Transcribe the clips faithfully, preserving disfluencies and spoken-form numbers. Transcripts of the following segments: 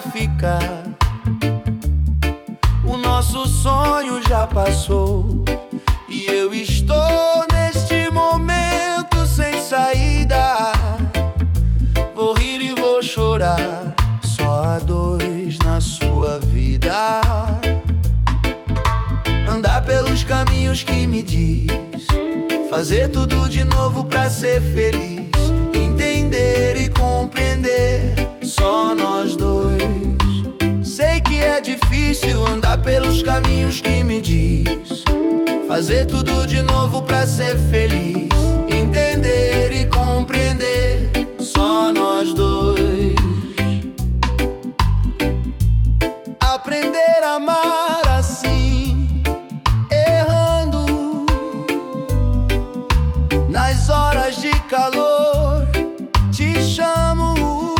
ficar. O nosso sonho já passou e eu estou neste momento sem saída. Vou rir e vou chorar, só há dois na sua vida. Andar pelos caminhos que me diz, fazer tudo de novo pra ser feliz. Entender e compreender, só nós dois. Sei que é difícil andar pelos caminhos que me diz, fazer tudo de novo pra ser feliz. Entender e compreender, só nós dois. Aprender a amar assim, errando nas horas de calor. Te chamo,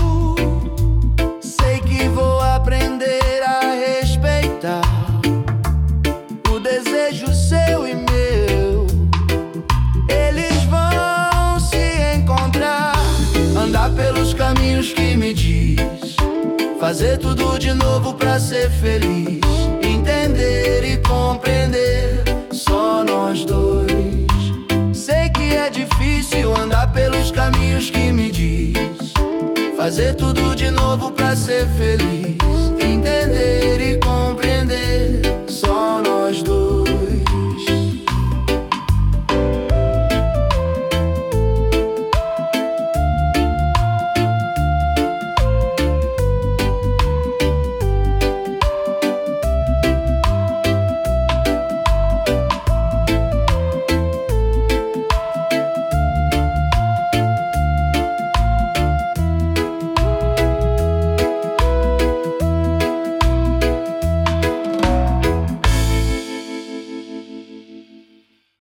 sei que vou aprender a respeitar o desejo seu e meu. Eles vão se encontrar. Andar pelos caminhos que me diz, fazer tudo de novo pra ser feliz. Entender e compreender, só nós dois. Sei que é difícil andar pelos caminhos que me diz, fazer tudo de novo pra ser feliz.